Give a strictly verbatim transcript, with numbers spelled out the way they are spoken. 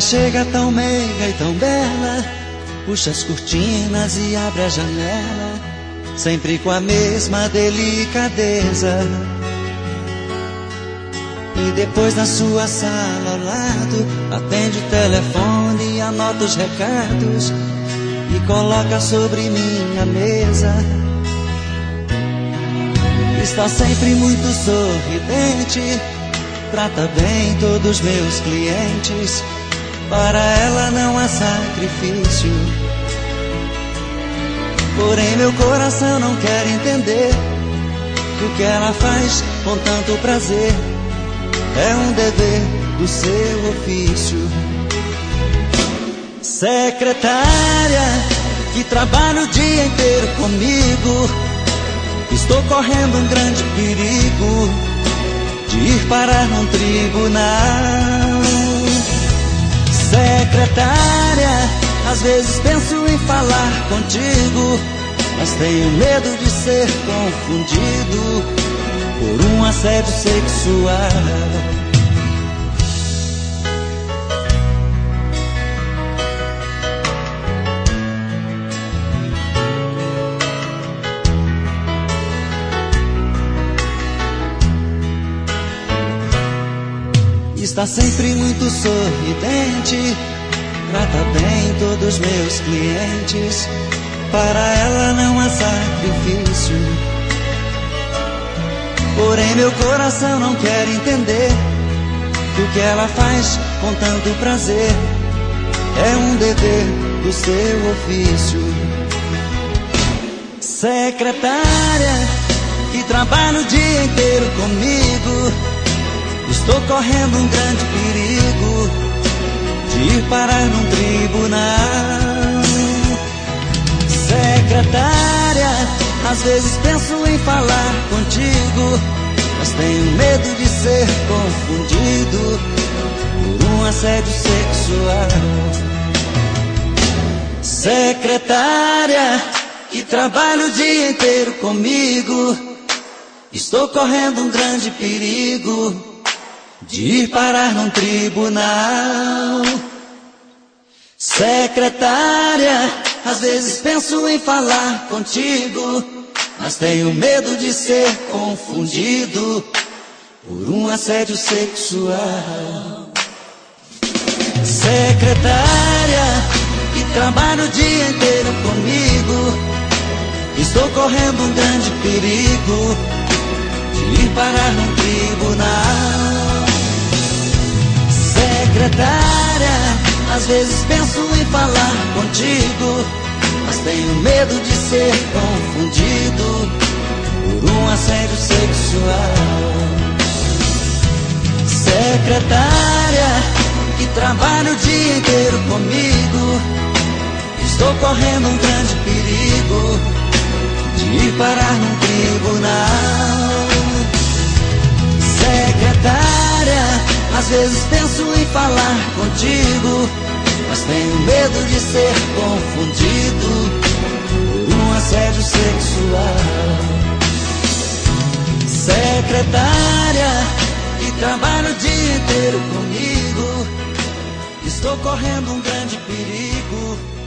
chega tão meiga e tão bela, puxa as cortinas e abre a janela, sempre com a mesma delicadeza. E depois na sua sala ao lado, atende o telefone e anota os recados e coloca sobre minha mesa. Está sempre muito sorridente, trata bem todos os meus clientes, para ela não há sacrifício. Porém meu coração não quer entender que o que ela faz com tanto prazer é um dever do seu ofício. Secretária, que trabalha o dia inteiro comigo, estou correndo um grande perigo de ir parar num tribunal. Secretária, às vezes penso em falar contigo, mas tenho medo de ser confundido por um assédio sexual. Está sempre muito sorridente, trata bem todos os meus clientes, para ela não há sacrifício. Porém meu coração não quer entender que o que ela faz com tanto prazer é um dever do seu ofício. Secretária, que trabalha o dia inteiro comigo, estou correndo um grande perigo de ir parar num tribunal. Secretária, às vezes penso em falar contigo, mas tenho medo de ser confundido por um assédio sexual. Secretária, que trabalha o dia inteiro comigo, estou correndo um grande perigo de ir parar num tribunal. Secretária, às vezes penso em falar contigo, mas tenho medo de ser confundido por um assédio sexual. Secretária, que trabalha o dia inteiro comigo, estou correndo um grande perigo de ir parar num tribunal. Secretária, às vezes penso em falar contigo, mas tenho medo de ser confundido por um assédio sexual. Secretária, que trabalha o dia inteiro comigo, estou correndo um grande perigo de ir parar num tribunal. Secretária, às vezes penso em falar contigo, mas tenho medo de ser confundido por um assédio sexual. Secretária, que trabalha o dia inteiro comigo, estou correndo um grande perigo